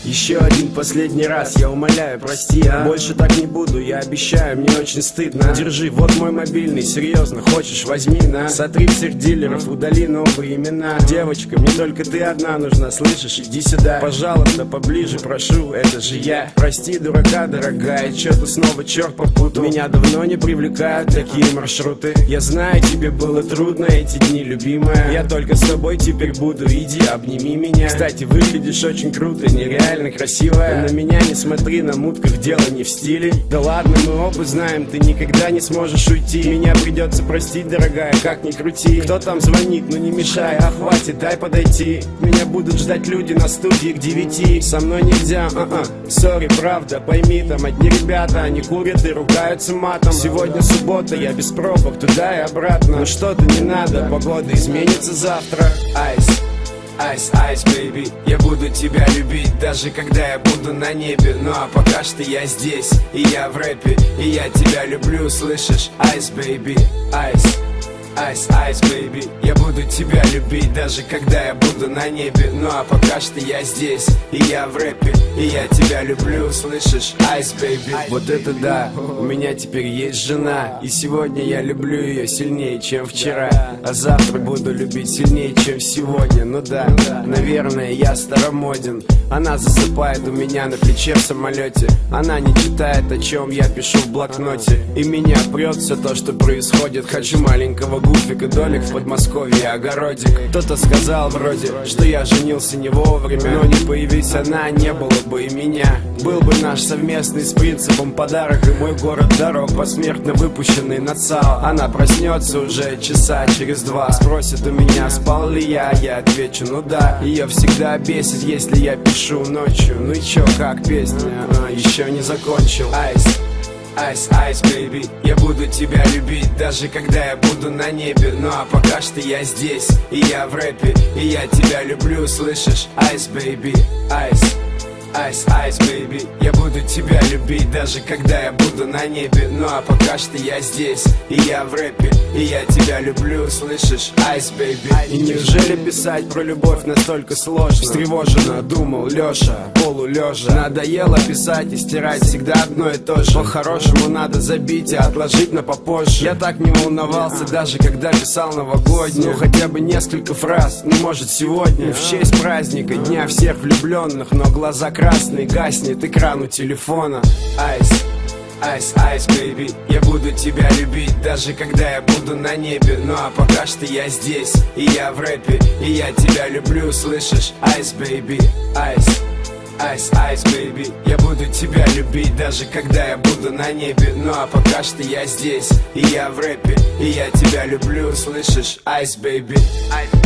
Еще один последний раз, я умоляю, прости, больше так не буду, я обещаю, мне очень стыдно. Держи, вот мой мобильный, серьезно, хочешь, возьми, на. Сотри всех дилеров, удали новые имена. Девочка, мне только ты одна нужна, слышишь, иди сюда. Пожалуйста, поближе, прошу, это же я. Прости, дурака, дорогая, чё-то снова черт попутал. Меня давно не привлекают такие маршруты. Я знаю, тебе было трудно эти дни, любимая. Я только с тобой теперь буду, иди, обними меня. Кстати, выглядишь очень круто, нереально красивая. На меня не смотри, на мутках дело не в стиле. Да ладно, мы оба знаем, ты никогда не сможешь уйти. Меня придется простить, дорогая, как ни крути. Кто там звонит, ну не мешай, а хватит, дай подойти. Меня будут ждать люди на студии к 9. Со мной нельзя, сори, правда, пойми, там одни ребята, они курят и ругаются матом. Сегодня суббота, я без пробок, туда и обратно. Ну что-то не надо, погода изменится завтра. Айс, айс, айс, бэйби, я буду тебя любить, даже когда я буду на небе. Ну а пока что я здесь, и я в рэпе, и я тебя люблю, слышишь? Айс, бэйби, айс. Айс, айс, бэйби, я буду тебя любить, даже когда я буду на небе. Ну а пока что я здесь, и я в рэпе, и я тебя люблю, слышишь? Айс, бэйби. Вот это да, у меня теперь есть жена, и сегодня я люблю ее сильнее, чем вчера. А завтра буду любить сильнее, чем сегодня. Ну да, наверное, я старомоден. Она засыпает у меня на плече в самолете. Она не читает, о чем я пишу в блокноте. И меня прет все то, что происходит. Хочу маленького гуфика, долик в Подмосковье, огородик. Кто-то сказал вроде, что я женился не вовремя. Но не появись она, не было бы и меня. Был бы наш совместный с принципом подарок. И мой город дорог, посмертно выпущенный на ЦАО. Она проснется уже часа через 2. Спросит у меня, спал ли я отвечу, ну да. Ее всегда бесит, если я пишу ночью. Ну и чё, как песня, еще не закончил. Айс, айс, айс, бэйби, я буду тебя любить, даже когда я буду на небе. Ну а пока что я здесь, и я в рэпе, и я тебя люблю, слышишь? Айс, бэйби, айс. Айс, айс, бэйби, я буду тебя любить, даже когда я буду на небе. Ну а пока что я здесь, и я в рэпе, и я тебя люблю, слышишь? Айс, бэйби. И неужели писать про любовь настолько сложно? Встревоженно думал Леша, полулежа. Надоело писать и стирать всегда одно и то же. По-хорошему надо забить и отложить на попозже. Я так не волновался, даже когда писал новогоднюю. Ну хотя бы несколько фраз, ну может сегодня. В честь праздника, дня всех влюбленных, но глаза красный, гаснет экран у телефона. Айс, айс, айс, бэйби, я буду тебя любить, даже когда я буду на небе. Ну а пока что я здесь, и я в рэпе, и я тебя люблю, слышишь? Айс, бэйби, айс. Айс, айс, бэйби, я буду тебя любить, даже когда я буду на небе. Ну а пока что я здесь, и я в рэпе, и я тебя люблю, слышишь? Айс, бэйби.